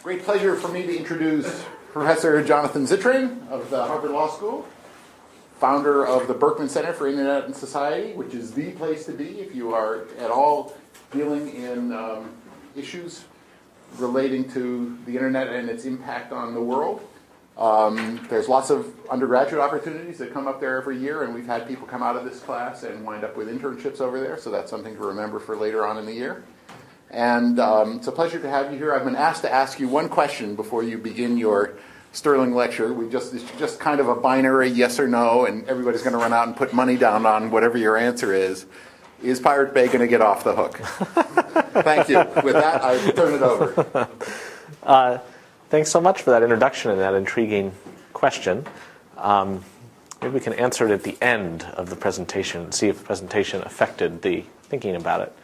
Great pleasure for me to introduce Professor Jonathan Zittrain of the Harvard Law School, founder of the Berkman Center for Internet and Society, which is the place to be if you are at all dealing in issues relating to the Internet and its impact on the world. There's lots of undergraduate opportunities that come up there every year, and we've had people come out of this class and wind up with internships over there, so that's something to remember for later on in the year. And it's a pleasure to have you here. I've been asked to ask you one question before you begin your sterling lecture. It's just kind of a binary yes or no, and everybody's going to run out and put money down on whatever your answer is. Is Pirate Bay going to get off the hook? Thank you. With that, I turn it over. Thanks so much for that introduction and that intriguing question. Maybe we can answer it at the end of the presentation and see if the presentation affected the thinking about it.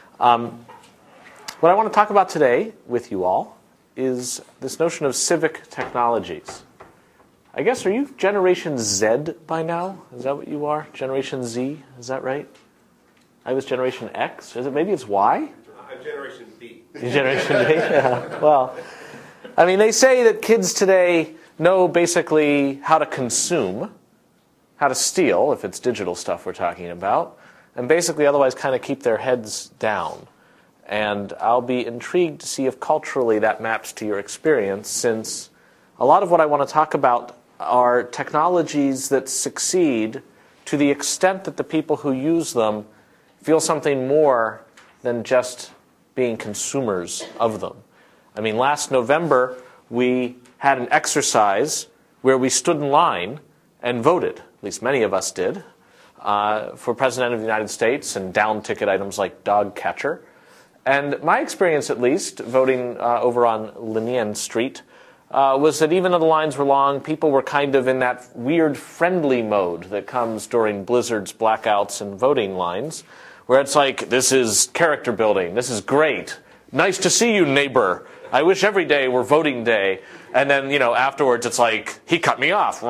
What I want to talk about today with you all is this notion of civic technologies. I guess, are you Generation Z by now? Is that what you are? Generation Z? Is that right? I was Generation X. Maybe it's Y? I'm Generation B. You're Generation B? Yeah. Well, I mean, they say that kids today know basically how to consume, how to steal, if it's digital stuff we're talking about, and basically otherwise kind of keep their heads down. And I'll be intrigued to see if culturally that maps to your experience, since a lot of what I want to talk about are technologies that succeed to the extent that the people who use them feel something more than just being consumers of them. I mean, last November, we had an exercise where we stood in line and voted, at least many of us did, for President of the United States and down ticket items like dog catcher. And my experience, at least, voting over on Linnean Street, was that even though the lines were long, people were kind of in that weird friendly mode that comes during blizzards, blackouts, and voting lines, where it's like, this is character building, this is great, nice to see you, neighbor, I wish every day were voting day. And then, afterwards it's like, he cut me off,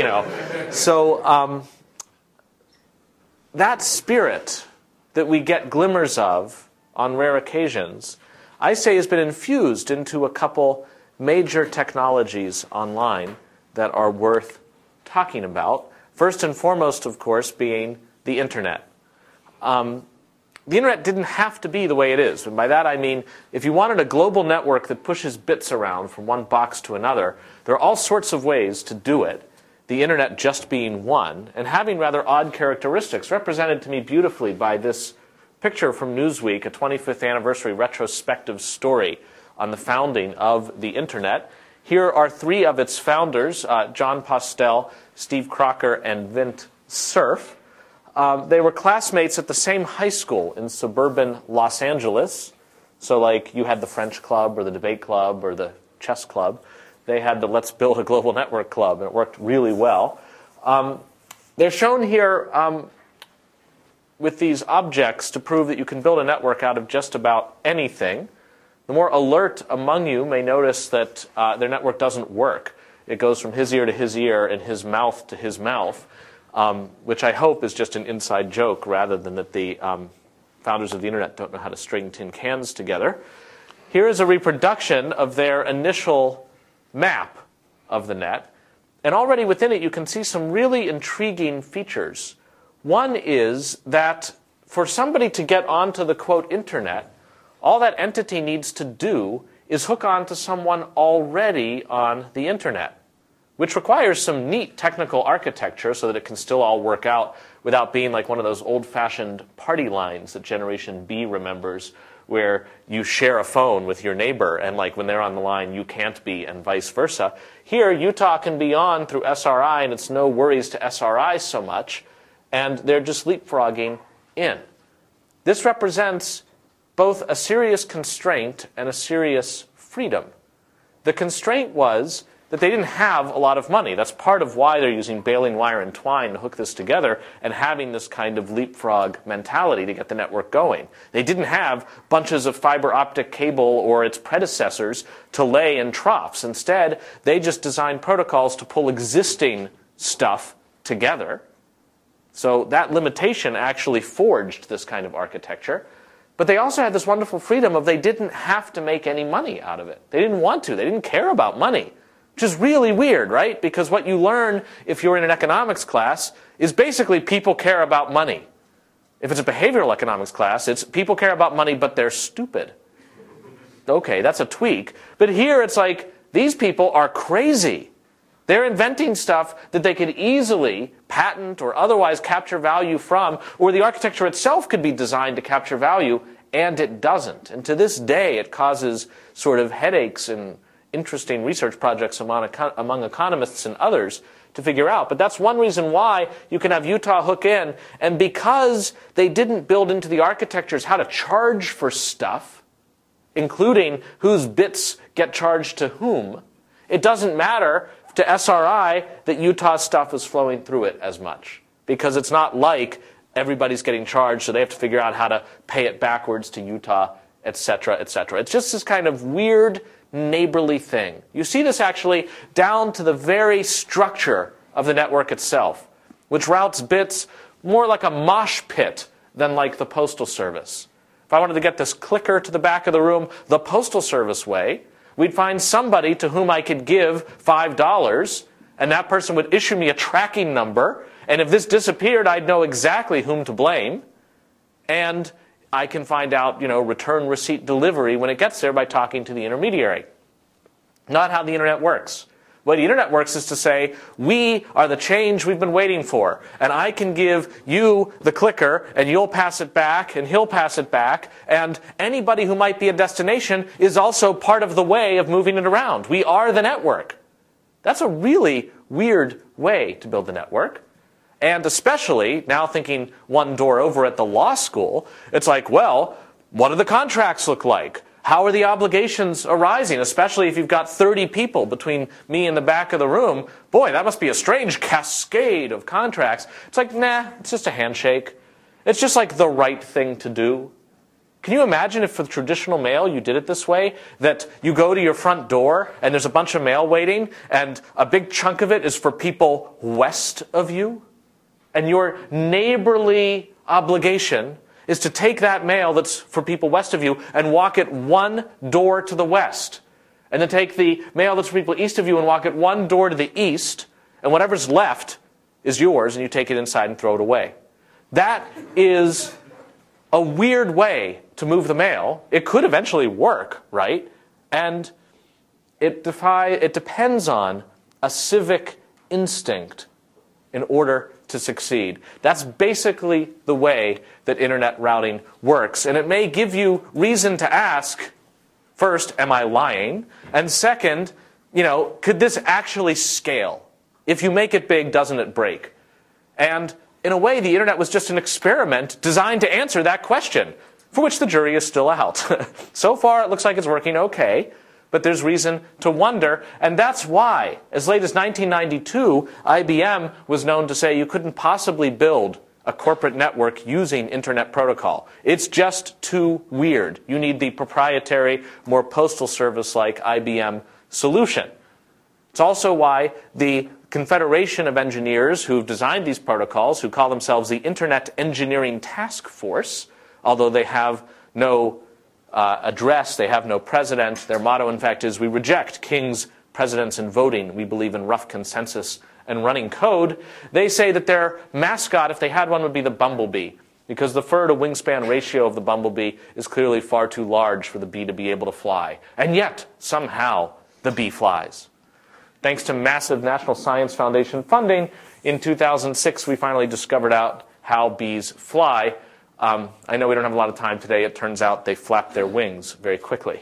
So that spirit that we get glimmers of on rare occasions, I say has been infused into a couple major technologies online that are worth talking about. First and foremost, of course, being the Internet. The Internet didn't have to be the way it is. And by that I mean, if you wanted a global network that pushes bits around from one box to another, there are all sorts of ways to do it, the Internet just being one, and having rather odd characteristics, represented to me beautifully by this picture from Newsweek, a 25th anniversary retrospective story on the founding of the Internet. Here are three of its founders, Jon Postel, Steve Crocker, and Vint Cerf. They were classmates at the same high school in suburban Los Angeles. So like you had the French club or the debate club or the chess club. They had the Let's Build a Global Network club, and it worked really well. They're shown here with these objects to prove that you can build a network out of just about anything. The more alert among you may notice that their network doesn't work. It goes from his ear to his ear and his mouth to his mouth, which I hope is just an inside joke rather than that the founders of the Internet don't know how to string tin cans together. Here is a reproduction of their initial map of the net. And already within it you can see some really intriguing features. One is that for somebody to get onto the, quote, Internet, all that entity needs to do is hook onto someone already on the Internet, which requires some neat technical architecture so that it can still all work out without being like one of those old-fashioned party lines that Generation B remembers, where you share a phone with your neighbor, and like when they're on the line, you can't be, and vice versa. Here, Utah can be on through SRI, and it's no worries to SRI so much, and they're just leapfrogging in. This represents both a serious constraint and a serious freedom. The constraint was that they didn't have a lot of money. That's part of why they're using baling wire and twine to hook this together and having this kind of leapfrog mentality to get the network going. They didn't have bunches of fiber optic cable or its predecessors to lay in troughs. Instead, they just designed protocols to pull existing stuff together. So that limitation actually forged this kind of architecture. But they also had this wonderful freedom of they didn't have to make any money out of it. They didn't want to. They didn't care about money, which is really weird, right? Because what you learn if you're in an economics class is basically people care about money. If it's a behavioral economics class, it's people care about money, but they're stupid. Okay, that's a tweak. But here it's like, these people are crazy. They're inventing stuff that they could easily patent or otherwise capture value from, or the architecture itself could be designed to capture value, and it doesn't. And to this day, it causes sort of headaches and interesting research projects among economists and others to figure out. But that's one reason why you can have Utah hook in, and because they didn't build into the architectures how to charge for stuff, including whose bits get charged to whom, it doesn't matter to SRI that Utah stuff is flowing through it as much. Because it's not like everybody's getting charged, so they have to figure out how to pay it backwards to Utah, etc., etc. It's just this kind of weird, neighborly thing. You see this actually down to the very structure of the network itself, which routes bits more like a mosh pit than like the Postal Service. If I wanted to get this clicker to the back of the room the Postal Service way, we'd find somebody to whom I could give $5, and that person would issue me a tracking number, and if this disappeared, I'd know exactly whom to blame, and I can find out, return receipt delivery when it gets there by talking to the intermediary. Not how the internet works. The way the internet works is to say, we are the change we've been waiting for, and I can give you the clicker, and you'll pass it back, and he'll pass it back, and anybody who might be a destination is also part of the way of moving it around. We are the network. That's a really weird way to build the network. And especially, now thinking one door over at the law school, it's like, well, what do the contracts look like? How are the obligations arising, especially if you've got 30 people between me and the back of the room? Boy, that must be a strange cascade of contracts. It's like, nah, it's just a handshake. It's just like the right thing to do. Can you imagine if for the traditional mail you did it this way? That you go to your front door and there's a bunch of mail waiting and a big chunk of it is for people west of you? And your neighborly obligation is to take that mail that's for people west of you and walk it one door to the west. And then take the mail that's for people east of you and walk it one door to the east. And whatever's left is yours, and you take it inside and throw it away. That is a weird way to move the mail. It could eventually work, right? And it depends on a civic instinct in order to succeed. That's basically the way that internet routing works. And it may give you reason to ask, first, am I lying? And second, could this actually scale? If you make it big, doesn't it break? And in a way, the internet was just an experiment designed to answer that question, for which the jury is still out. So far, it looks like it's working okay. But there's reason to wonder, and that's why, as late as 1992, IBM was known to say you couldn't possibly build a corporate network using Internet Protocol. It's just too weird. You need the proprietary, more Postal Service-like IBM solution. It's also why the Confederation of Engineers who've designed these protocols, who call themselves the Internet Engineering Task Force, although they have no address, they have no president. Their motto, in fact, is we reject kings, presidents, and voting. We believe in rough consensus and running code. They say that their mascot, if they had one, would be the bumblebee, because the fur to wingspan ratio of the bumblebee is clearly far too large for the bee to be able to fly. And yet, somehow, the bee flies. Thanks to massive National Science Foundation funding, in 2006 we finally discovered out how bees fly. I know we don't have a lot of time today. It turns out they flap their wings very quickly.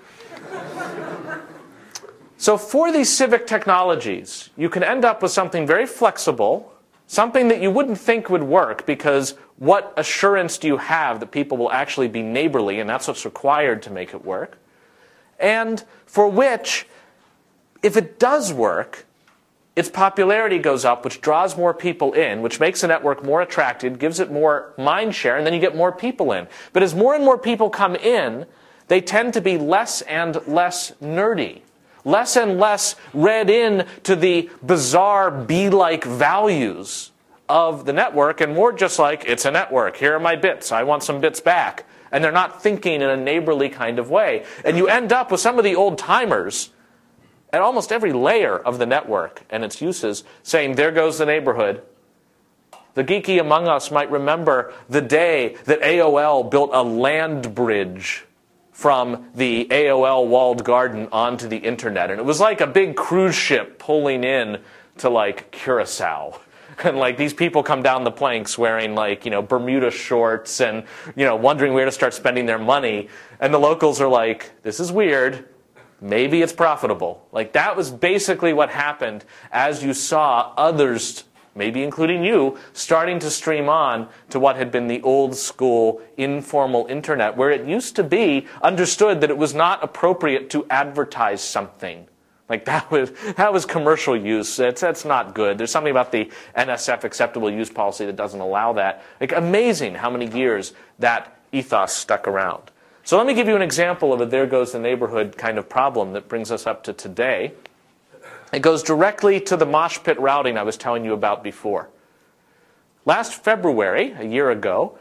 So for these civic technologies, you can end up with something very flexible, something that you wouldn't think would work, because what assurance do you have that people will actually be neighborly, and that's what's required to make it work, and for which, if it does work, its popularity goes up, which draws more people in, which makes the network more attractive, gives it more mind share, and then you get more people in. But as more and more people come in, they tend to be less and less nerdy, less and less read in to the bizarre bee-like values of the network, and more just like, it's a network, here are my bits, I want some bits back. and they're not thinking in a neighborly kind of way. And you end up with some of the old-timers at almost every layer of the network and its uses saying, there goes the neighborhood. The geeky among us might remember the day that AOL built a land bridge from the AOL walled garden onto the internet. And it was like a big cruise ship pulling in to like Curacao. And like these people come down the planks wearing like, Bermuda shorts and, wondering where to start spending their money. And the locals are like, this is weird. Maybe it's profitable. Like that was basically what happened as you saw others, maybe including you, starting to stream on to what had been the old school informal internet, where it used to be understood that it was not appropriate to advertise something. Like that was commercial use. That's not good. There's something about the NSF acceptable use policy that doesn't allow that. Like amazing how many years that ethos stuck around. So let me give you an example of a there goes the neighborhood kind of problem that brings us up to today. It goes directly to the mosh pit routing I was telling you about before. Last February, a year ago,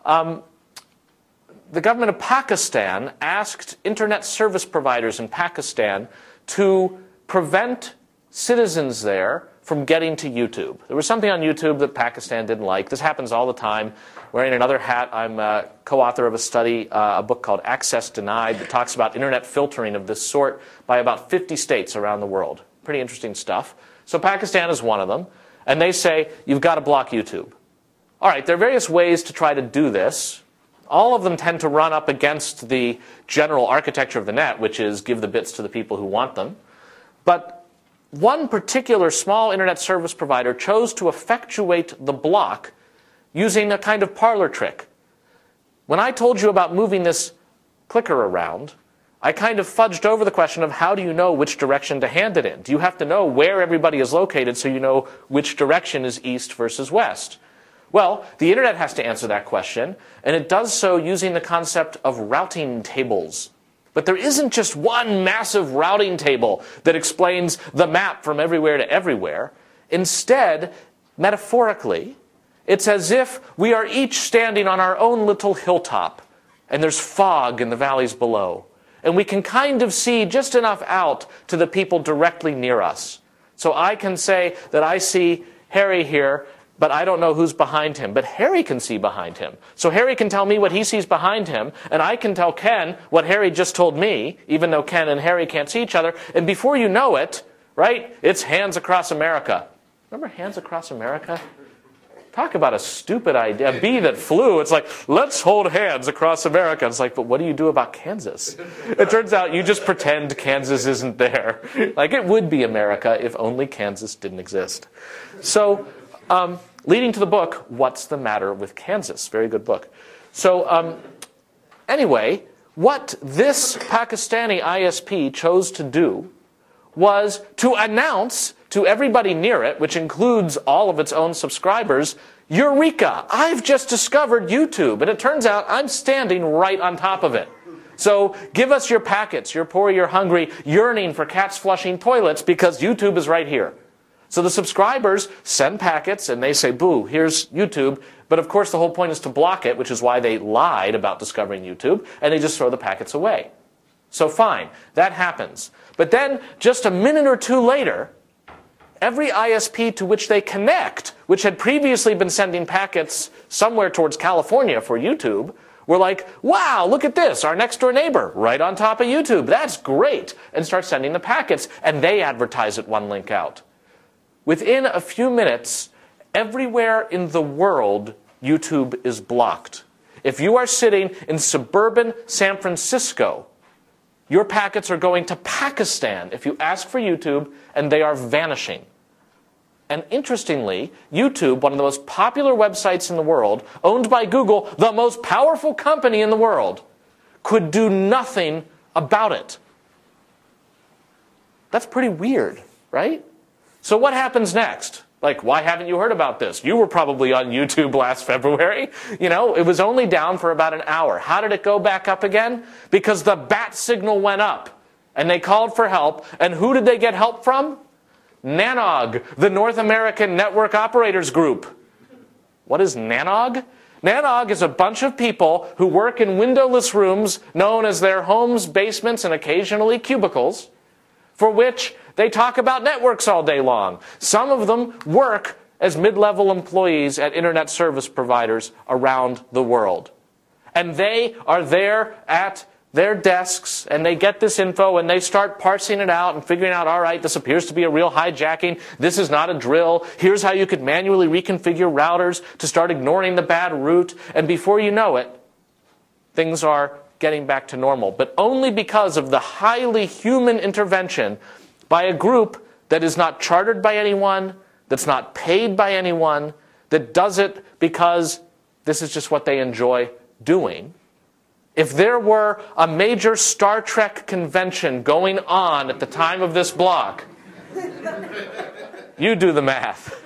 the government of Pakistan asked internet service providers in Pakistan to prevent citizens there from getting to YouTube. There was something on YouTube that Pakistan didn't like. This happens all the time. Wearing another hat, I'm a co-author of a study, a book called Access Denied, that talks about internet filtering of this sort by about 50 states around the world. Pretty interesting stuff. So Pakistan is one of them, and they say, you've got to block YouTube. All right, there are various ways to try to do this. All of them tend to run up against the general architecture of the net, which is give the bits to the people who want them. But one particular small internet service provider chose to effectuate the block using a kind of parlor trick. When I told you about moving this clicker around, I kind of fudged over the question of how do you know which direction to hand it in? Do you have to know where everybody is located so you know which direction is east versus west? Well, the internet has to answer that question, and it does so using the concept of routing tables. But there isn't just one massive routing table that explains the map from everywhere to everywhere. Instead, metaphorically, it's as if we are each standing on our own little hilltop, and there's fog in the valleys below. And we can kind of see just enough out to the people directly near us. So I can say that I see Harry here, but I don't know who's behind him. But Harry can see behind him. So Harry can tell me what he sees behind him, and I can tell Ken what Harry just told me, even though Ken and Harry can't see each other. And before you know it, right, it's Hands Across America. Remember Hands Across America? Talk about a stupid idea. A bee that flew. It's like, let's hold hands across America. It's like, but what do you do about Kansas? It turns out you just pretend Kansas isn't there. Like, it would be America if only Kansas didn't exist. So, leading to the book, What's the Matter with Kansas? Very good book. So, anyway, what this Pakistani ISP chose to do was to announce to everybody near it, which includes all of its own subscribers, Eureka! I've just discovered YouTube, and it turns out I'm standing right on top of it. So give us your packets. You're poor, you're hungry, yearning for cats flushing toilets because YouTube is right here. So the subscribers send packets, and they say, boo, here's YouTube. But of course the whole point is to block it, which is why they lied about discovering YouTube, and they just throw the packets away. So fine, that happens. But then, just a minute or two later, every ISP to which they connect, which had previously been sending packets somewhere towards California for YouTube, were like, wow, look at this, our next door neighbor, right on top of YouTube. That's great. And start sending the packets, and they advertise it one link out. Within a few minutes, everywhere in the world, YouTube is blocked. If you are sitting in suburban San Francisco, your packets are going to Pakistan if you ask for YouTube, and they are vanishing. And interestingly, YouTube, one of the most popular websites in the world, owned by Google, the most powerful company in the world, could do nothing about it. That's pretty weird, right? So what happens next? Like, why haven't you heard about this? You were probably on YouTube last February. You know, it was only down for about an hour. How did it go back up again? Because the bat signal went up, and they called for help. And who did they get help from? NANOG, the North American Network Operators Group. What is NANOG? Nanog is a bunch of people who work in windowless rooms known as their homes, basements, and occasionally cubicles, for which they talk about networks all day long. Some of them work as mid-level employees at internet service providers around the world. And they are there at their desks, and they get this info, and they start parsing it out and figuring out, all right, this appears to be a real hijacking. This is not a drill. Here's how you could manually reconfigure routers to start ignoring the bad route. And before you know it, things are getting back to normal. But only because of the highly human intervention by a group that is not chartered by anyone, that's not paid by anyone, that does it because this is just what they enjoy doing. If there were a major Star Trek convention going on at the time of this block, you do the math.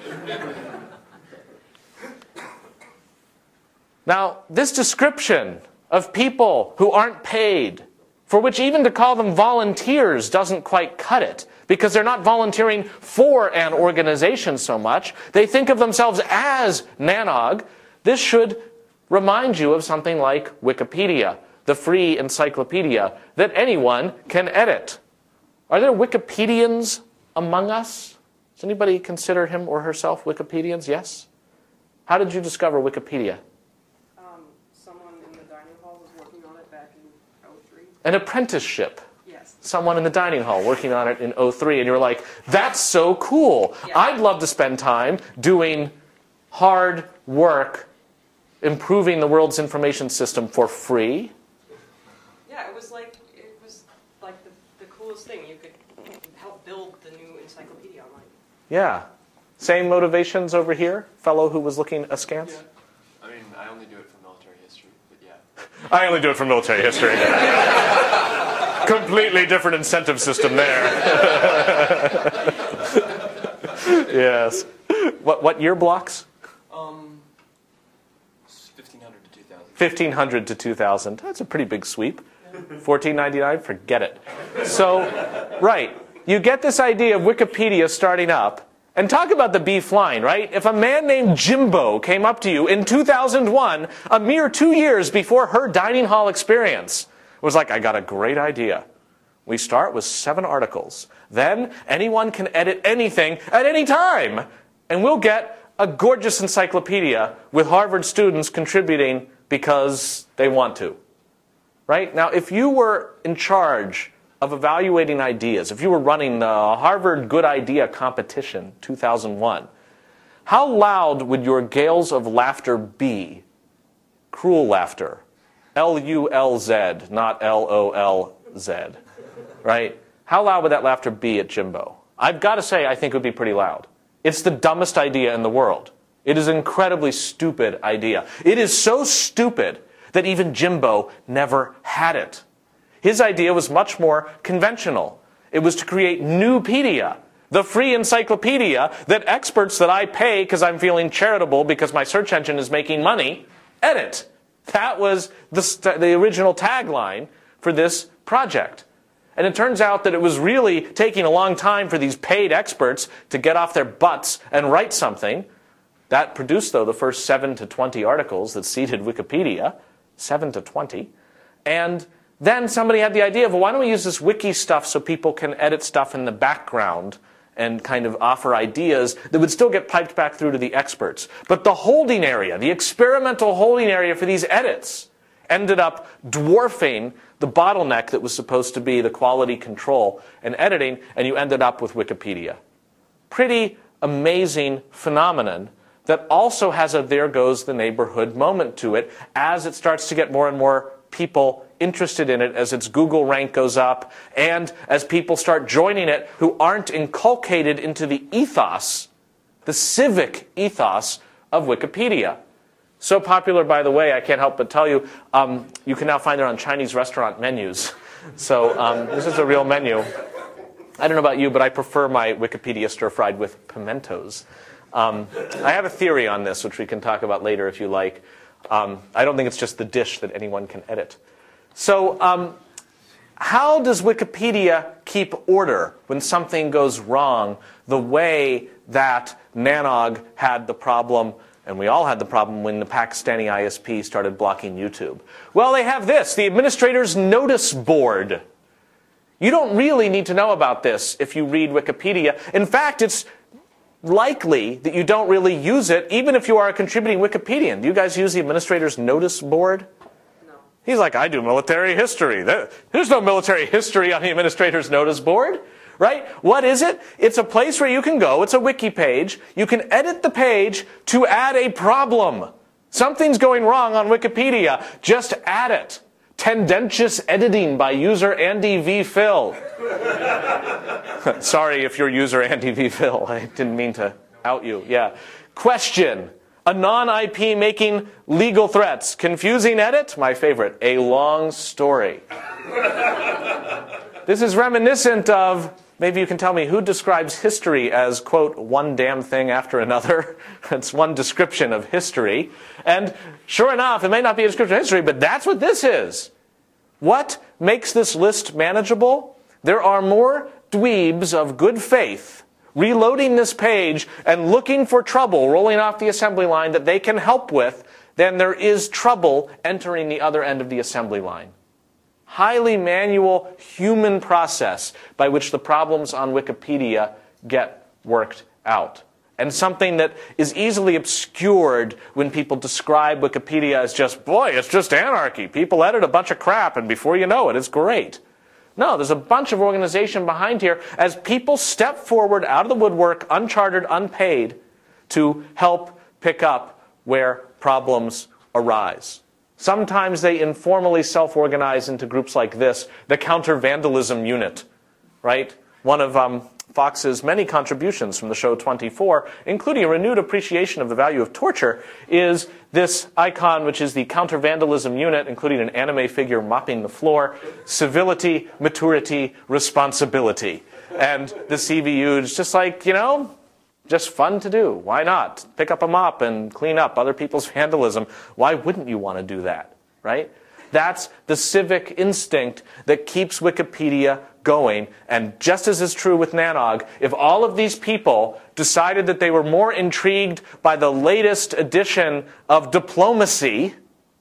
Now, this description of people who aren't paid, for which even to call them volunteers doesn't quite cut it, because they're not volunteering for an organization so much. They think of themselves as Nanog. This should remind you of something like Wikipedia, the free encyclopedia that anyone can edit. Are there Wikipedians among us? Does anybody consider him or herself Wikipedians? Yes? How did you discover Wikipedia? Someone in the dining hall was working on it back in 2003. An apprenticeship. Yes. Someone in the dining hall working on it in 2003, and you're like, that's so cool. Yeah. I'd love to spend time doing hard work improving the world's information system for free. Yeah, it was like the coolest thing. You could help build the new encyclopedia online. Yeah. Same motivations over here? Fellow who was looking askance? Yeah. I mean, I only do it for military history, but yeah. I only do it for military history. Completely different incentive system there. Yes. What year blocks? 1500 to 2000. 1500 to 2000. That's a pretty big sweep. 1499, forget it. So, right, you get this idea of Wikipedia starting up, and talk about the bee flying, right? If a man named Jimbo came up to you in 2001, a mere 2 years before her dining hall experience, was like, I got a great idea. We start with 7 articles. Then anyone can edit anything at any time. And we'll get a gorgeous encyclopedia with Harvard students contributing because they want to. Right? Now, if you were in charge of evaluating ideas, if you were running the Harvard Good Idea Competition 2001, how loud would your gales of laughter be? Cruel laughter. L-U-L-Z, not L-O-L-Z. Right? How loud would that laughter be at Jimbo? I've got to say, I think it would be pretty loud. It's the dumbest idea in the world. It is an incredibly stupid idea. It is so stupid that even Jimbo never had it. His idea was much more conventional. It was to create Newpedia, the free encyclopedia that experts that I pay because I'm feeling charitable because my search engine is making money, edit. That was the original tagline for this project. And it turns out that it was really taking a long time for these paid experts to get off their butts and write something. That produced, though, the first 7 to 20 articles that seeded Wikipedia. 7 to 20. And then somebody had the idea of, well, why don't we use this wiki stuff so people can edit stuff in the background and kind of offer ideas that would still get piped back through to the experts. But the holding area, the experimental holding area for these edits, ended up dwarfing the bottleneck that was supposed to be the quality control and editing, and you ended up with Wikipedia. Pretty amazing phenomenon that also has a there goes the neighborhood moment to it as it starts to get more and more people interested in it, as its Google rank goes up, and as people start joining it who aren't inculcated into the ethos, the civic ethos of Wikipedia. So popular, by the way, I can't help but tell you, you can now find it on Chinese restaurant menus. So this is a real menu. I don't know about you, but I prefer my Wikipedia stir-fried with pimentos. I have a theory on this, which we can talk about later if you like. I don't think it's just the dish that anyone can edit. So how does Wikipedia keep order when something goes wrong the way that Nanog had the problem And we all had the problem when the Pakistani ISP started blocking YouTube. Well, they have this, the Administrator's Notice Board. You don't really need to know about this if you read Wikipedia. In fact, it's likely that you don't really use it, even if you are a contributing Wikipedian. Do you guys use the Administrator's Notice Board? No. He's like, I do military history. There's no military history on the Administrator's Notice Board. Right? What is it? It's a place where you can go. It's a wiki page. You can edit the page to add a problem. Something's going wrong on Wikipedia. Just add it. Tendentious editing by user Andy V. Phil. Sorry if you're user Andy V. Phil. I didn't mean to out you. Yeah. Question. A non-IP making legal threats. Confusing edit? My favorite. A long story. This is reminiscent of, maybe you can tell me, who describes history as, quote, one damn thing after another? It's one description of history. And sure enough, it may not be a description of history, but that's what this is. What makes this list manageable? There are more dweebs of good faith reloading this page and looking for trouble rolling off the assembly line that they can help with than there is trouble entering the other end of the assembly line. Highly manual human process by which the problems on Wikipedia get worked out. And something that is easily obscured when people describe Wikipedia as just, boy, it's just anarchy. People edit a bunch of crap and before you know it, it's great. No, there's a bunch of organization behind here as people step forward out of the woodwork, unchartered, unpaid, to help pick up where problems arise. Sometimes they informally self-organize into groups like this, the Counter-Vandalism Unit, right? One of Fox's many contributions from the show 24, including a renewed appreciation of the value of torture, is this icon, which is the Counter-Vandalism Unit, including an anime figure mopping the floor, civility, maturity, responsibility. And the CVU is just like, just fun to do. Why not? Pick up a mop and clean up other people's vandalism. Why wouldn't you want to do that, right? That's the civic instinct that keeps Wikipedia going. And just as is true with Nanog, if all of these people decided that they were more intrigued by the latest edition of diplomacy,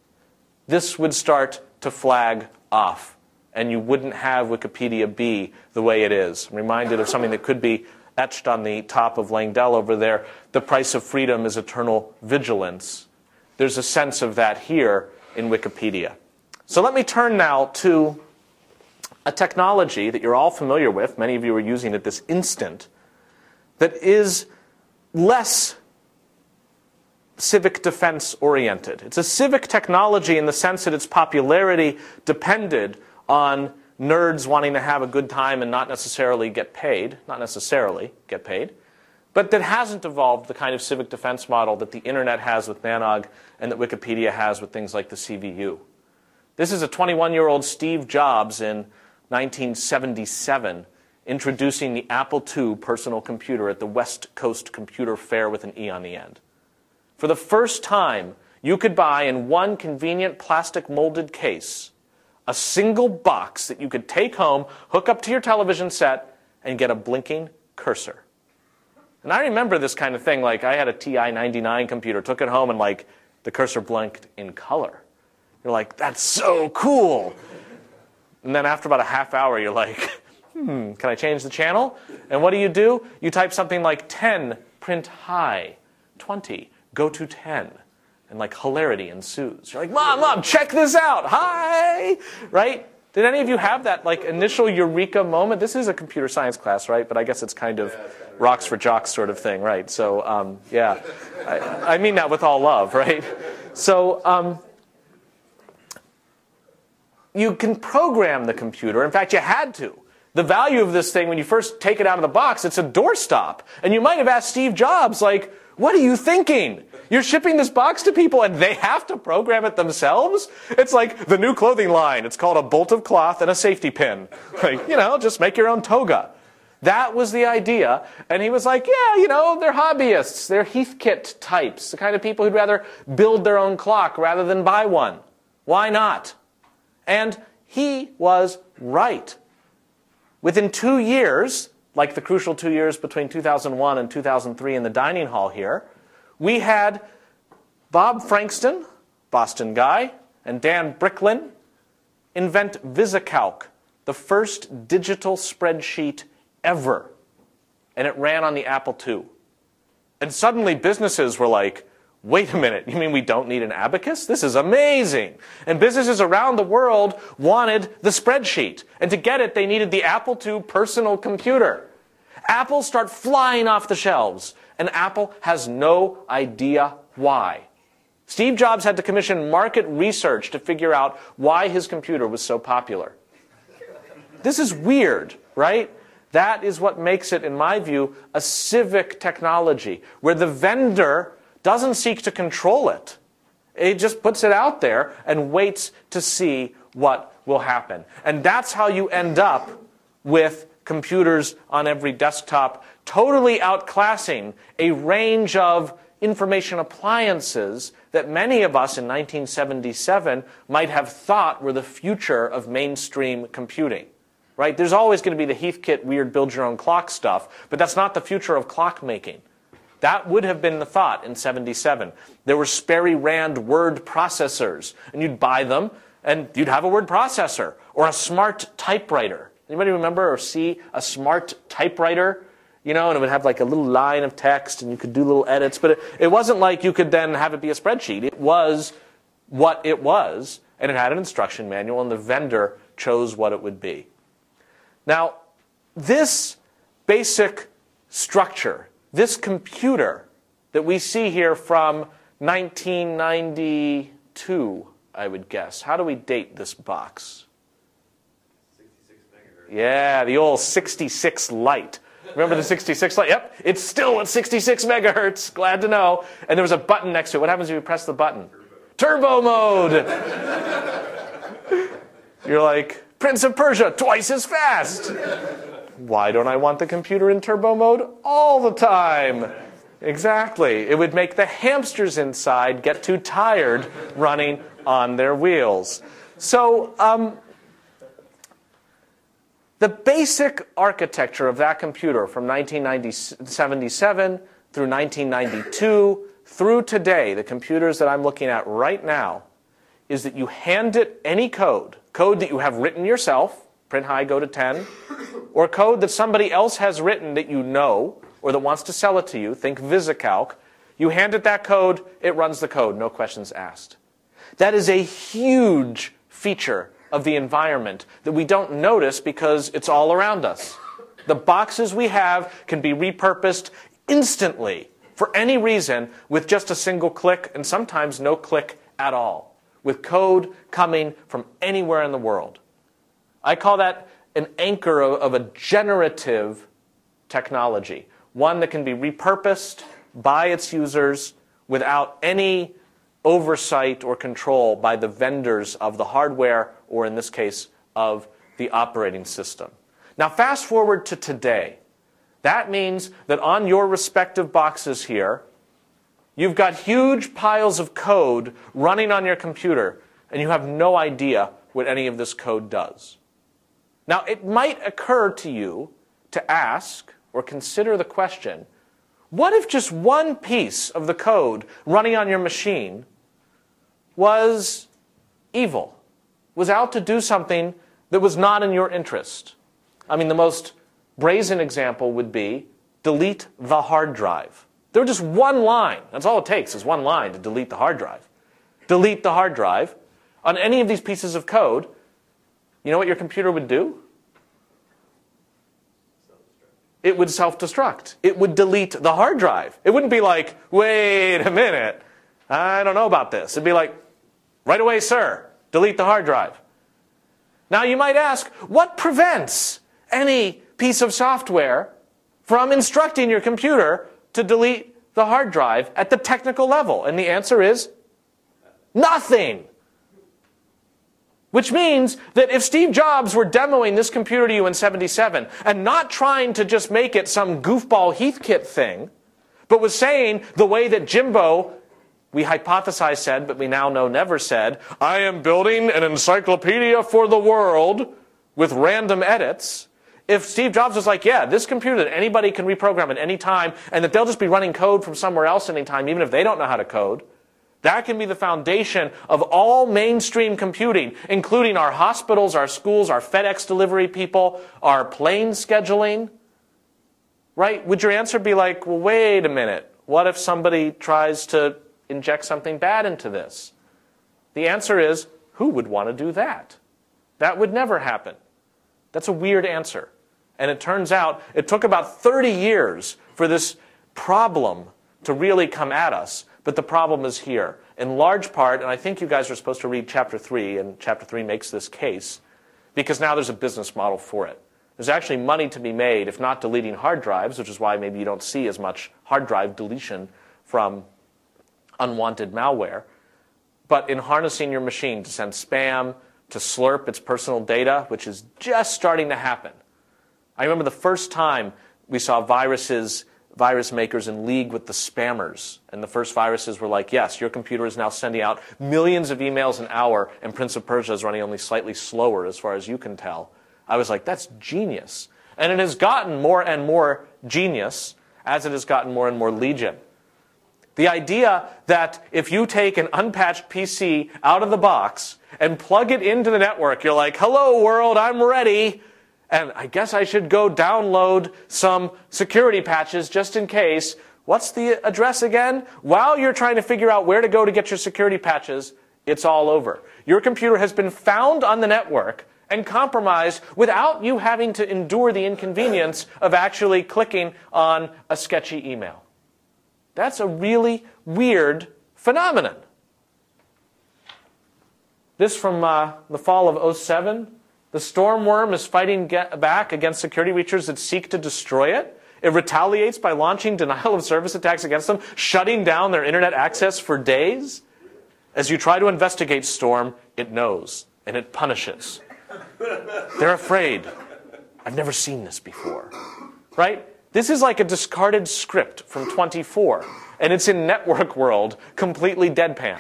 this would start to flag off. And you wouldn't have Wikipedia be the way it is. I'm reminded of something that could be etched on the top of Langdell over there. The price of freedom is eternal vigilance. There's a sense of that here in Wikipedia. So let me turn now to a technology that you're all familiar with, many of you are using at this instant, that is less civic defense oriented. It's a civic technology in the sense that its popularity depended on nerds wanting to have a good time and not necessarily get paid, but that hasn't evolved the kind of civic defense model that the internet has with Nanog and that Wikipedia has with things like the CVU. This is a 21-year-old Steve Jobs in 1977 introducing the Apple II personal computer at the West Coast Computer Fair with an E on the end. For the first time, you could buy in one convenient plastic molded case a single box that you could take home, hook up to your television set, and get a blinking cursor. And I remember this kind of thing, like I had a TI-99 computer, took it home, and like the cursor blinked in color. You're like, that's so cool. And then after about a half hour, you're like, can I change the channel? And what do? You type something like 10, print high, 20, go to 10. And like hilarity ensues. You're like, Mom, check this out. Hi! Right? Did any of you have that like initial eureka moment? This is a computer science class, right? But I guess it's kind of rocks for jocks sort of thing, right? So, yeah. I mean that with all love, right? So, you can program the computer. In fact, you had to. The value of this thing, when you first take it out of the box, it's a doorstop. And you might have asked Steve Jobs, like, what are you thinking? You're shipping this box to people and they have to program it themselves? It's like the new clothing line. It's called a bolt of cloth and a safety pin. Like, just make your own toga. That was the idea. And he was like, yeah, they're hobbyists. They're Heathkit types, the kind of people who'd rather build their own clock rather than buy one. Why not? And he was right. Within 2 years, like the crucial 2 years between 2001 and 2003 in the dining hall here, we had Bob Frankston, Boston guy, and Dan Bricklin invent VisiCalc, the first digital spreadsheet ever. And it ran on the Apple II. And suddenly businesses were like, wait a minute, you mean we don't need an abacus? This is amazing. And businesses around the world wanted the spreadsheet. And to get it, they needed the Apple II personal computer. Apples start flying off the shelves. And Apple has no idea why. Steve Jobs had to commission market research to figure out why his computer was so popular. This is weird, right? That is what makes it, in my view, a civic technology, where the vendor doesn't seek to control it. It just puts it out there and waits to see what will happen. And that's how you end up with computers on every desktop, totally outclassing a range of information appliances that many of us in 1977 might have thought were the future of mainstream computing. Right? There's always going to be the Heathkit weird build-your-own-clock stuff, but that's not the future of clock making. That would have been the thought in 77. There were Sperry Rand word processors, and you'd buy them, and you'd have a word processor, or a smart typewriter. Anybody remember or see a smart typewriter? You know, and it would have like a little line of text, and you could do little edits, but it wasn't like you could then have it be a spreadsheet. It was what it was, and it had an instruction manual, and the vendor chose what it would be. Now, this basic structure, this computer that we see here from 1992, I would guess. How do we date this box? 66 megahertz. Yeah, the old 66 light. Remember the 66 light? Yep, it's still at 66 megahertz. Glad to know. And there was a button next to it. What happens if you press the button? Turbo mode. You're like, Prince of Persia, twice as fast. Why don't I want the computer in turbo mode all the time? Exactly. It would make the hamsters inside get too tired running on their wheels. So the basic architecture of that computer from 1977 through 1992 through today, the computers that I'm looking at right now, is that you hand it any code that you have written yourself, print high, go to 10, or code that somebody else has written that you know, or that wants to sell it to you, think VisiCalc. You hand it that code, it runs the code, no questions asked. That is a huge feature of the environment that we don't notice because it's all around us. The boxes we have can be repurposed instantly for any reason with just a single click, and sometimes no click at all, with code coming from anywhere in the world. I call that an anchor of a generative technology, one that can be repurposed by its users without any oversight or control by the vendors of the hardware, or in this case, of the operating system. Now, fast forward to today. That means that on your respective boxes here, you've got huge piles of code running on your computer, and you have no idea what any of this code does. Now, it might occur to you to ask or consider the question, what if just one piece of the code running on your machine was evil, was out to do something that was not in your interest? I mean, the most brazen example would be delete the hard drive. There was just one line. That's all it takes is one line to delete the hard drive. Delete the hard drive. On any of these pieces of code, you know what your computer would do? It would self-destruct. It would delete the hard drive. It wouldn't be like, wait a minute, I don't know about this. It'd be like, right away, sir, delete the hard drive. Now you might ask, what prevents any piece of software from instructing your computer to delete the hard drive at the technical level? And the answer is nothing. Which means that if Steve Jobs were demoing this computer to you in 77 and not trying to just make it some goofball Heathkit thing, but was saying the way that Jimbo, we hypothesize said, but we now know never said, I am building an encyclopedia for the world with random edits. If Steve Jobs was like, yeah, this computer that anybody can reprogram at any time, and that they'll just be running code from somewhere else anytime, even if they don't know how to code, That can be the foundation of all mainstream computing, including our hospitals, our schools, our FedEx delivery people, our plane scheduling. Right? Would your answer be like, well, wait a minute. What if somebody tries to inject something bad into this? The answer is, who would want to do that? That would never happen. That's a weird answer. And it turns out it took about 30 years for this problem to really come at us. But the problem is here. In large part, and I think you guys are supposed to read Chapter 3, and Chapter 3 makes this case, because now there's a business model for it. There's actually money to be made, if not deleting hard drives, which is why maybe you don't see as much hard drive deletion from unwanted malware, but in harnessing your machine to send spam, to slurp its personal data, which is just starting to happen. I remember the first time we saw virus makers in league with the spammers. And the first viruses were like, yes, your computer is now sending out millions of emails an hour, and Prince of Persia is running only slightly slower as far as you can tell. I was like, that's genius. And it has gotten more and more genius as it has gotten more and more legion. The idea that if you take an unpatched PC out of the box and plug it into the network, you're like, hello world, I'm ready. And I guess I should go download some security patches just in case. What's the address again? While you're trying to figure out where to go to get your security patches, it's all over. Your computer has been found on the network and compromised without you having to endure the inconvenience of actually clicking on a sketchy email. That's a really weird phenomenon. This from the fall of 2007. The storm worm is fighting back against security breachers that seek to destroy it. It retaliates by launching denial of service attacks against them, shutting down their internet access for days. As you try to investigate Storm, it knows, and it punishes. They're afraid. I've never seen this before. Right? This is like a discarded script from 24, and it's in network world, completely deadpan.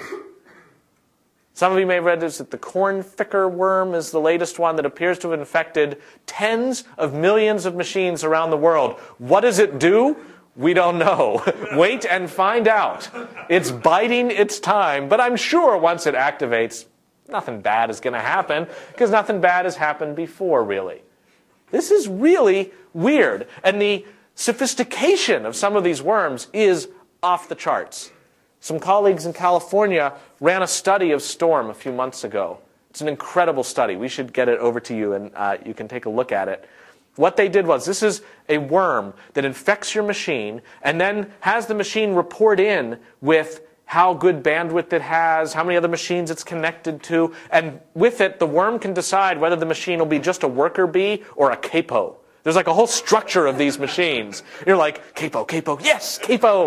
Some of you may have read this, that the corn-thicker worm is the latest one that appears to have infected tens of millions of machines around the world. What does it do? We don't know. Wait and find out. It's biding its time, but I'm sure once it activates, nothing bad is going to happen, because nothing bad has happened before, really. This is really weird, and the sophistication of some of these worms is off the charts. Some colleagues in California ran a study of Storm a few months ago. It's an incredible study. We should get it over to you, and you can take a look at it. What they did was, this is a worm that infects your machine and then has the machine report in with how good bandwidth it has, how many other machines it's connected to, and with it, the worm can decide whether the machine will be just a worker bee or a capo. There's like a whole structure of these machines. You're like, capo, capo, yes, capo!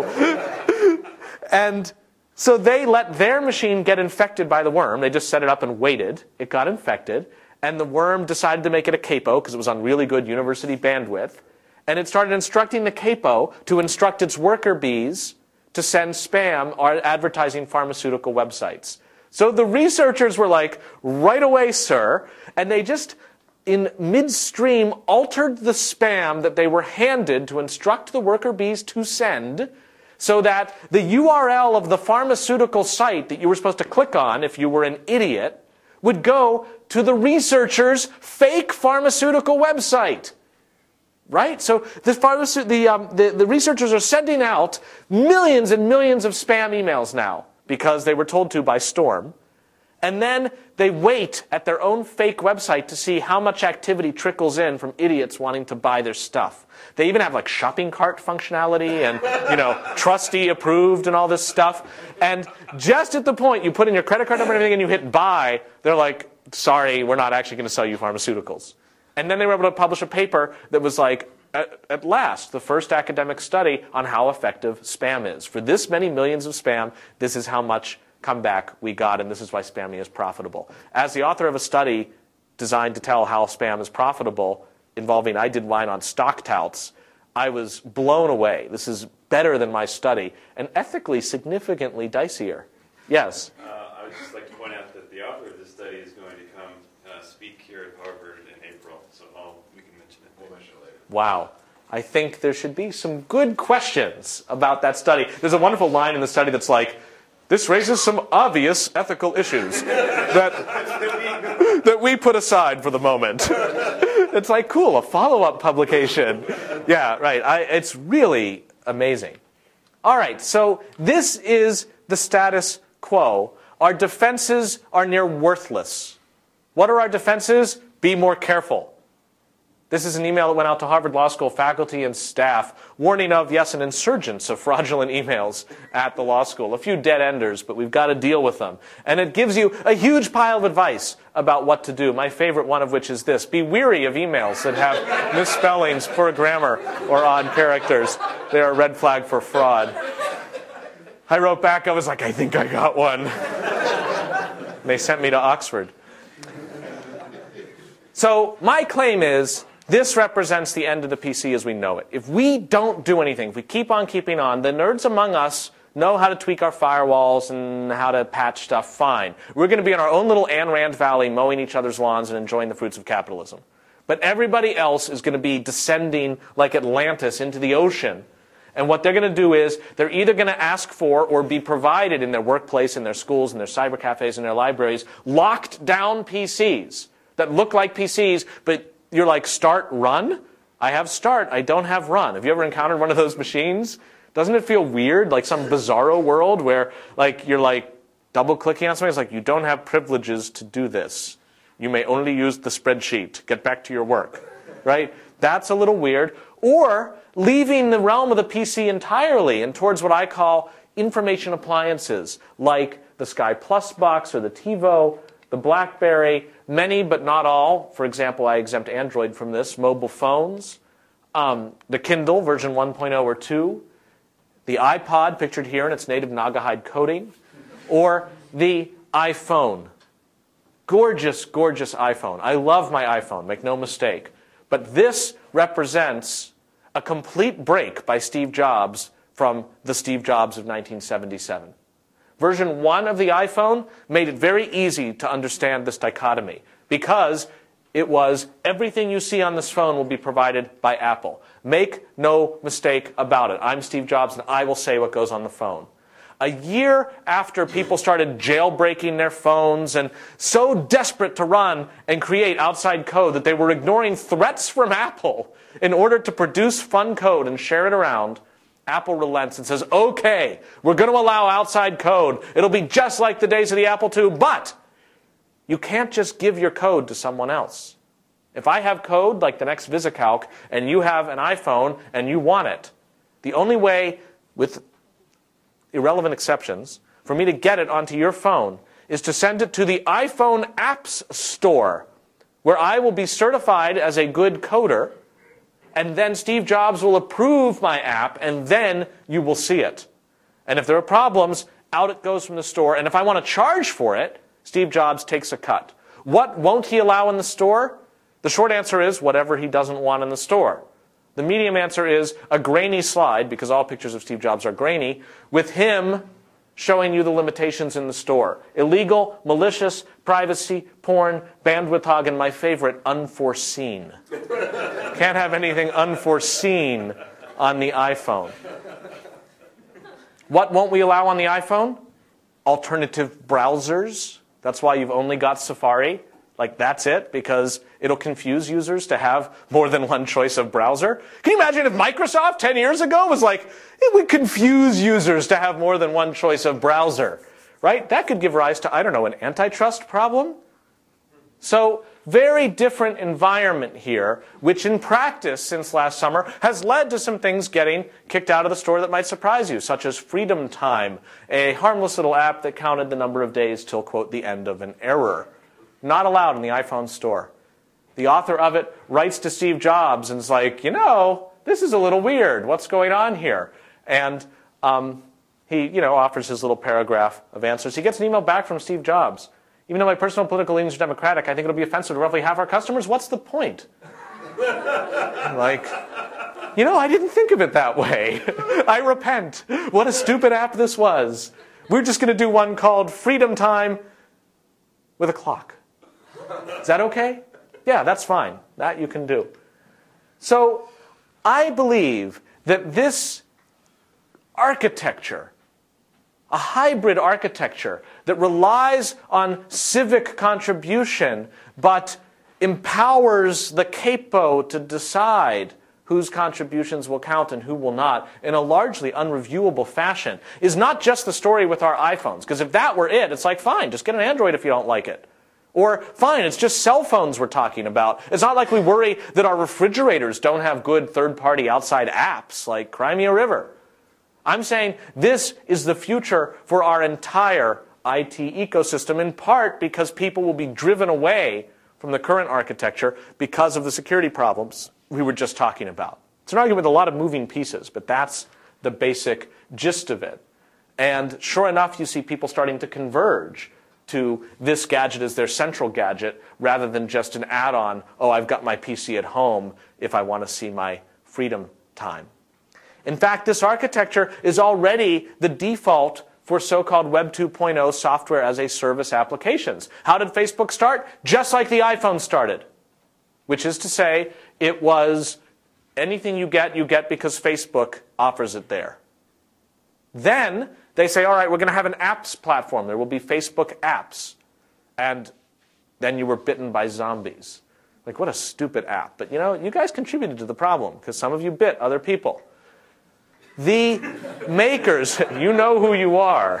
And so they let their machine get infected by the worm. They just set it up and waited. It got infected. And the worm decided to make it a capo because it was on really good university bandwidth. And it started instructing the capo to instruct its worker bees to send spam or advertising pharmaceutical websites. So the researchers were like, right away, sir. And they just, in midstream, altered the spam that they were handed to instruct the worker bees to send, so that the URL of the pharmaceutical site that you were supposed to click on if you were an idiot would go to the researcher's fake pharmaceutical website. Right? So the researchers are sending out millions and millions of spam emails now because they were told to by Storm. And then they wait at their own fake website to see how much activity trickles in from idiots wanting to buy their stuff. They even have like shopping cart functionality and, trustee approved and all this stuff. And just at the point you put in your credit card number and everything and you hit buy, they're like, sorry, we're not actually going to sell you pharmaceuticals. And then they were able to publish a paper that was like, at last, the first academic study on how effective spam is. For this many millions of spam, this is how much comeback we got, and this is why spamming is profitable. As the author of a study designed to tell how spam is profitable, I did mine on stock touts, I was blown away. This is better than my study, and ethically significantly dicier. Yes? I would just like to point out that the author of this study is going to come speak here at Harvard in April, so we can mention it. We'll mention it later. Wow. I think there should be some good questions about that study. There's a wonderful line in the study that's like, This raises some obvious ethical issues that we put aside for the moment. It's like, cool, a follow-up publication. Yeah, right. It's really amazing. All right, so this is the status quo. Our defenses are near worthless. What are our defenses? Be more careful. This is an email that went out to Harvard Law School faculty and staff, warning of, yes, an insurgence of fraudulent emails at the law school. A few dead enders, but we've got to deal with them. And it gives you a huge pile of advice about what to do. My favorite one of which is this: be weary of emails that have misspellings, poor grammar, or odd characters. They are a red flag for fraud. I wrote back, I was like, I think I got one. And they sent me to Oxford. So my claim is, this represents the end of the PC as we know it. If we don't do anything, if we keep on keeping on, the nerds among us know how to tweak our firewalls and how to patch stuff fine. We're going to be in our own little Ayn Rand valley, mowing each other's lawns and enjoying the fruits of capitalism. But everybody else is going to be descending like Atlantis into the ocean. And what they're going to do is, they're either going to ask for or be provided in their workplace, in their schools, in their cyber cafes, in their libraries, locked down PCs that look like PCs, but you're like, start, run? I have start, I don't have run. Have you ever encountered one of those machines? Doesn't it feel weird, like some bizarro world where you're like double-clicking on something? It's like, you don't have privileges to do this. You may only use the spreadsheet. Get back to your work, right? That's a little weird. Or leaving the realm of the PC entirely and towards what I call information appliances, like the Sky Plus box or the TiVo, the BlackBerry, many but not all. For example, I exempt Android from this. Mobile phones, the Kindle version 1.0 or 2, the iPod pictured here in its native Naugahyde coating, or the iPhone. Gorgeous, gorgeous iPhone. I love my iPhone, make no mistake. But this represents a complete break by Steve Jobs from the Steve Jobs of 1977. Version 1 of the iPhone made it very easy to understand this dichotomy, because it was, everything you see on this phone will be provided by Apple. Make no mistake about it. I'm Steve Jobs, and I will say what goes on the phone. A year after people started jailbreaking their phones and so desperate to run and create outside code that they were ignoring threats from Apple in order to produce fun code and share it around, Apple relents and says, okay, we're going to allow outside code. It'll be just like the days of the Apple II, but you can't just give your code to someone else. If I have code like the next VisiCalc and you have an iPhone and you want it, the only way, with irrelevant exceptions, for me to get it onto your phone is to send it to the iPhone Apps Store, where I will be certified as a good coder, and then Steve Jobs will approve my app, and then you will see it. And if there are problems, out it goes from the store. And if I want to charge for it, Steve Jobs takes a cut. What won't he allow in the store? The short answer is whatever he doesn't want in the store. The medium answer is a grainy slide, because all pictures of Steve Jobs are grainy, with him showing you the limitations in the store. Illegal, malicious, privacy, porn, bandwidth hog, and my favorite, unforeseen. Can't have anything unforeseen on the iPhone. What won't we allow on the iPhone? Alternative browsers. That's why you've only got Safari. Like, that's it, because it'll confuse users to have more than one choice of browser. Can you imagine if Microsoft 10 years ago was like, it would confuse users to have more than one choice of browser, right? That could give rise to, I don't know, an antitrust problem. So, very different environment here, which in practice since last summer has led to some things getting kicked out of the store that might surprise you, such as Freedom Time, a harmless little app that counted the number of days till, quote, the end of an error. Not allowed in the iPhone store. The author of it writes to Steve Jobs and is like, this is a little weird. What's going on here? And he, offers his little paragraph of answers. He gets an email back from Steve Jobs. Even though my personal political leanings are Democratic, I think it'll be offensive to roughly half our customers. What's the point? I didn't think of it that way. I repent. What a stupid app this was. We're just going to do one called Freedom Time with a clock. Is that okay? Yeah, that's fine. That you can do. So I believe that this architecture a hybrid architecture that relies on civic contribution but empowers the capo to decide whose contributions will count and who will not in a largely unreviewable fashion is not just the story with our iPhones. Because if that were it, it's like, fine, just get an Android if you don't like it. Or, fine, it's just cell phones we're talking about. It's not like we worry that our refrigerators don't have good third-party outside apps like Crimea River. I'm saying this is the future for our entire IT ecosystem, in part because people will be driven away from the current architecture because of the security problems we were just talking about. It's an argument with a lot of moving pieces, but that's the basic gist of it. And sure enough, you see people starting to converge to this gadget as their central gadget rather than just an add-on, oh, I've got my PC at home if I want to see my freedom time. In fact, this architecture is already the default for so-called Web 2.0 software as a service applications. How did Facebook start? Just like the iPhone started, which is to say it was anything you get because Facebook offers it there. Then they say, all right, we're going to have an apps platform. There will be Facebook apps. And then you were bitten by zombies. Like, what a stupid app. But, you guys contributed to the problem because some of you bit other people. The makers, you know who you are.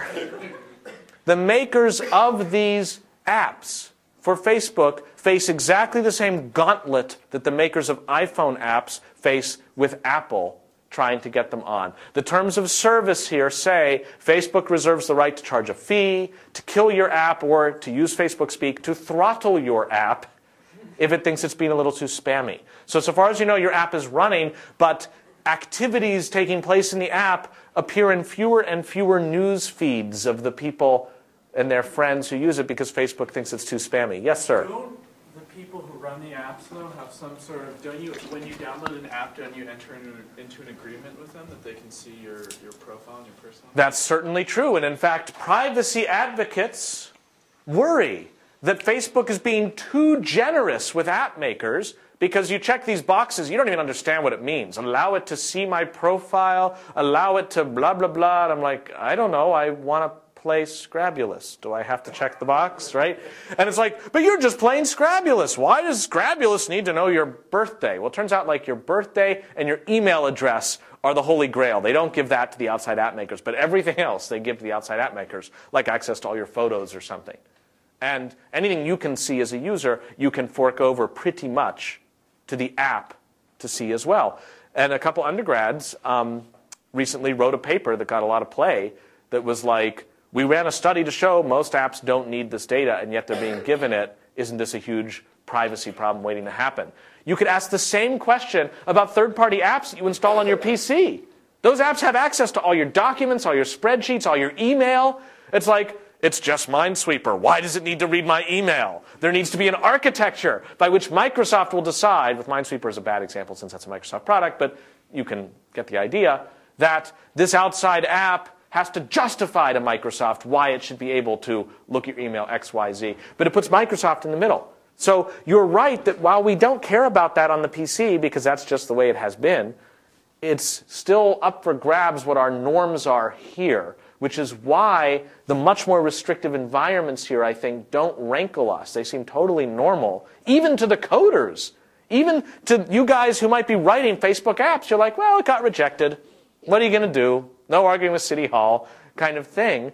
The makers of these apps for Facebook face exactly the same gauntlet that the makers of iPhone apps face with Apple trying to get them on. The terms of service here say Facebook reserves the right to charge a fee, to kill your app, or to use Facebook speak, to throttle your app if it thinks it's being a little too spammy. So far as you know, your app is running, but activities taking place in the app appear in fewer and fewer news feeds of the people and their friends who use it because Facebook thinks it's too spammy. Yes, sir? Don't the people who run the apps, though, have some sort of, when you download an app, don't you enter into an agreement with them that they can see your profile and your personal? That's certainly true. And in fact, privacy advocates worry that Facebook is being too generous with app makers because you check these boxes, you don't even understand what it means. Allow it to see my profile, allow it to blah, blah, blah. And I'm like, I don't know, I want to play Scrabulous. Do I have to check the box, right? And it's like, but you're just playing Scrabulous. Why does Scrabulous need to know your birthday? Well, it turns out like your birthday and your email address are the holy grail. They don't give that to the outside app makers, but everything else they give to the outside app makers, like access to all your photos or something. And anything you can see as a user, you can fork over pretty much to the app to see as well. And a couple undergrads recently wrote a paper that got a lot of play that was like, we ran a study to show most apps don't need this data, and yet they're being given it. Isn't this a huge privacy problem waiting to happen? You could ask the same question about third-party apps that you install on your PC. Those apps have access to all your documents, all your spreadsheets, all your email. It's like, it's just Minesweeper. Why does it need to read my email? There needs to be an architecture by which Microsoft will decide, with Minesweeper as a bad example since that's a Microsoft product, but you can get the idea, that this outside app has to justify to Microsoft why it should be able to look at your email X, Y, Z. But it puts Microsoft in the middle. So you're right that while we don't care about that on the PC, because that's just the way it has been, it's still up for grabs what our norms are here, which is why the much more restrictive environments here, I think, don't rankle us. They seem totally normal, even to the coders. Even to you guys who might be writing Facebook apps, you're like, well, it got rejected. What are you going to do? No arguing with City Hall kind of thing.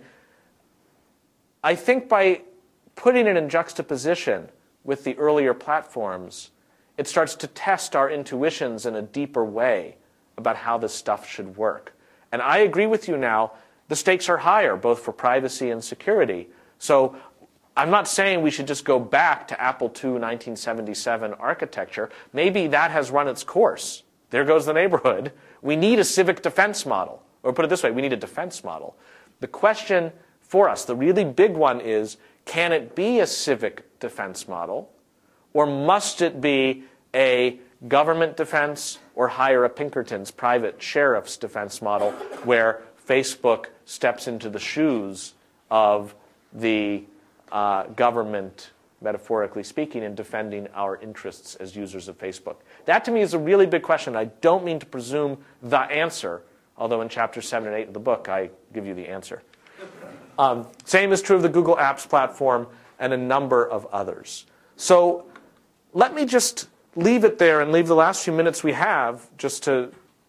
I think by putting it in juxtaposition with the earlier platforms, it starts to test our intuitions in a deeper way about how this stuff should work. And I agree with you now, the stakes are higher, both for privacy and security. So I'm not saying we should just go back to Apple II 1977 architecture. Maybe that has run its course. There goes the neighborhood. We need a civic defense model. Or put it this way, we need a defense model. The question for us, the really big one is, can it be a civic defense model? Or must it be a government defense or hire a Pinkerton's private sheriff's defense model where Facebook steps into the shoes of the government, metaphorically speaking, in defending our interests as users of Facebook? That, to me, is a really big question. I don't mean to presume the answer, although in chapters 7 and 8 of the book, I give you the answer. Same is true of the Google Apps platform and a number of others. So let me just leave it there and leave the last few minutes we have just to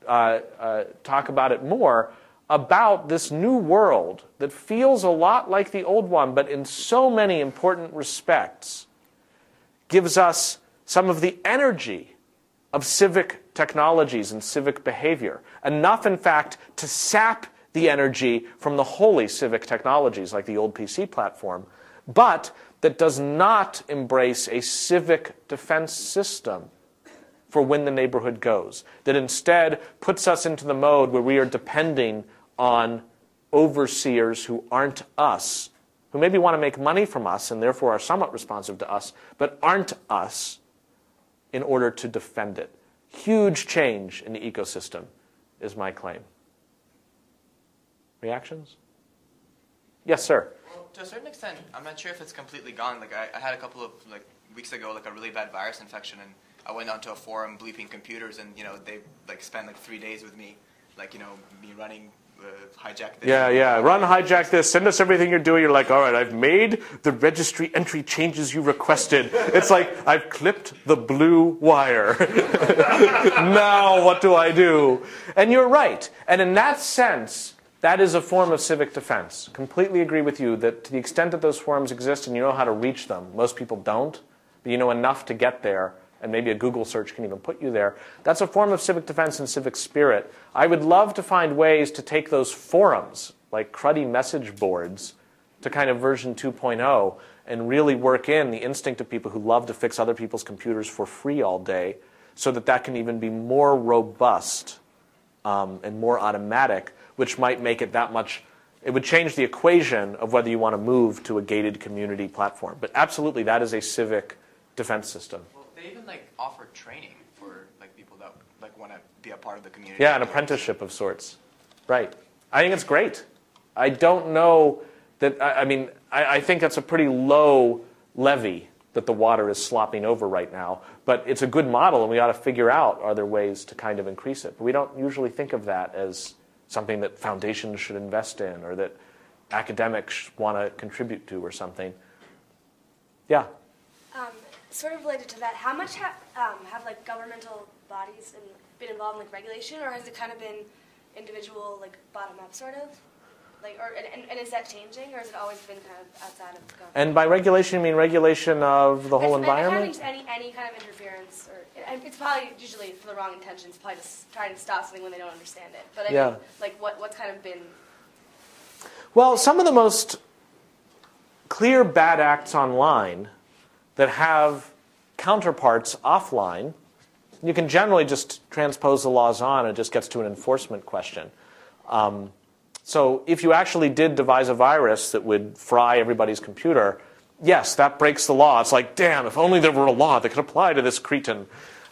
talk about it more, about this new world that feels a lot like the old one, but in so many important respects gives us some of the energy of civic technologies and civic behavior. Enough, in fact, to sap the energy from the holy civic technologies like the old PC platform, but that does not embrace a civic defense system for when the neighborhood goes, that instead puts us into the mode where we are depending on overseers who aren't us, who maybe want to make money from us and therefore are somewhat responsive to us, but aren't us in order to defend it. Huge change in the ecosystem is my claim. Reactions? Yes, sir. Well, to a certain extent, I'm not sure if it's completely gone. Like I had a couple of weeks ago, a really bad virus infection, and I went onto a forum, Bleeping Computers, and they spent 3 days with me, me running. Hijack this. Yeah. Run, hijack this. Send us everything you're doing. You're like, all right, I've made the registry entry changes you requested. It's like, I've clipped the blue wire. Now what do I do? And you're right. And in that sense, that is a form of civic defense. Completely agree with you that to the extent that those forums exist and you know how to reach them, most people don't, but you know enough to get there, and maybe a Google search can even put you there. That's a form of civic defense and civic spirit. I would love to find ways to take those forums, like cruddy message boards, to kind of version 2.0 and really work in the instinct of people who love to fix other people's computers for free all day, so that that can even be more robust and more automatic, which might make it that much, it would change the equation of whether you want to move to a gated community platform. But absolutely, that is a civic defense system. They even offer training for people that want to be a part of the community. Yeah, an apprenticeship of sorts. Right. I think it's great. I don't know that, I think that's a pretty low levy that the water is slopping over right now. But it's a good model, and we ought to figure out, are there ways to kind of increase it? But we don't usually think of that as something that foundations should invest in or that academics want to contribute to or something. Yeah. Sort of related to that, how much have governmental bodies been involved in regulation, or has it kind of been individual, bottom up sort of? And is that changing, or has it always been kind of outside of government? And by regulation, you mean regulation of the whole environment? Any kind of interference, or it's probably usually for the wrong intentions, probably just trying to stop something when they don't understand it. But I mean, what's kind of been? Well, some of the most clear bad acts online that have counterparts offline, you can generally just transpose the laws on, and it just gets to an enforcement question. So if you actually did devise a virus that would fry everybody's computer, yes, that breaks the law. It's like, damn, if only there were a law that could apply to this cretin.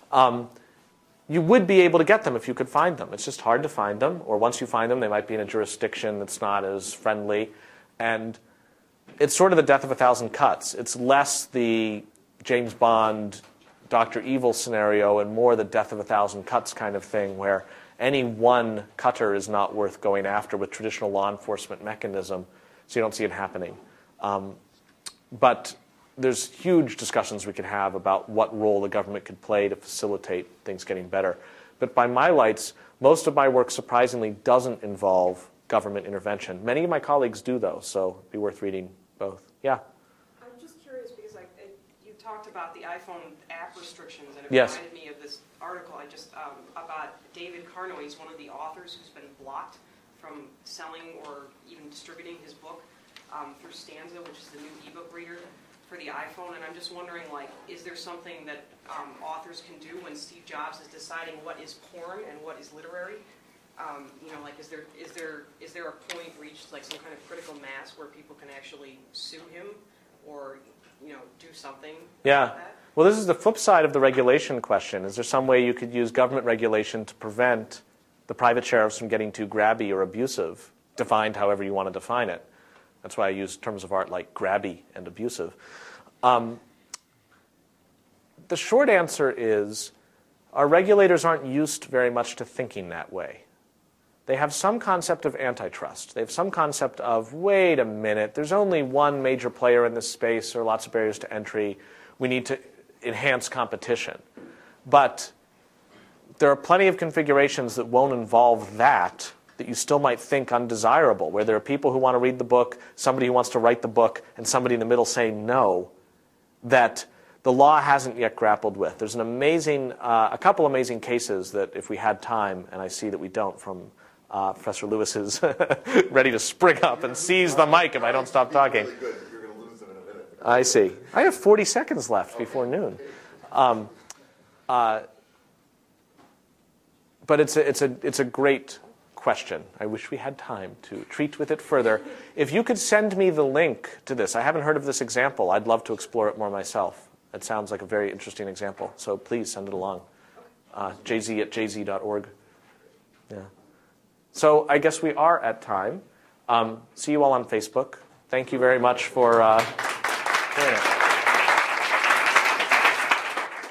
You would be able to get them if you could find them. It's just hard to find them, or once you find them, they might be in a jurisdiction that's not as friendly. And it's sort of the death of a thousand cuts. It's less the James Bond, Dr. Evil scenario and more the death of a thousand cuts kind of thing, where any one cutter is not worth going after with traditional law enforcement mechanism, so you don't see it happening. But there's huge discussions we could have about what role the government could play to facilitate things getting better. But by my lights, most of my work surprisingly doesn't involve government intervention. Many of my colleagues do, though, so it'd be worth reading both. Yeah? I'm just curious because you talked about the iPhone app restrictions, and it Yes. reminded me of this article I just about David Carno. He's one of the authors who's been blocked from selling or even distributing his book through Stanza, which is the new ebook reader for the iPhone. And I'm just wondering, is there something that authors can do when Steve Jobs is deciding what is porn and what is literary? Is there a point reached, some kind of critical mass where people can actually sue him or do something about that? Well, this is the flip side of the regulation question. Is there some way you could use government regulation to prevent the private sheriffs from getting too grabby or abusive, defined however you want to define it? That's why I use terms of art like grabby and abusive. The short answer is our regulators aren't used very much to thinking that way. they have some concept of antitrust. They have some concept of, wait a minute, there's only one major player in this space. There are lots of barriers to entry. We need to enhance competition. But there are plenty of configurations that won't involve that you still might think undesirable, where there are people who want to read the book, somebody who wants to write the book, and somebody in the middle saying no, that the law hasn't yet grappled with. There's a couple amazing cases that if we had time, and I see that we don't, from Professor Lewis is ready to spring up and seize the mic if I don't stop talking. Really good. You're going to lose them in a minute. I see. I have 40 seconds left before noon. But it's a great question. I wish we had time to treat with it further. If you could send me the link to this, I haven't heard of this example. I'd love to explore it more myself. It sounds like a very interesting example. So please send it along. jz@jz.org. Yeah. So I guess we are at time. See you all on Facebook. Thank you very much for doing it.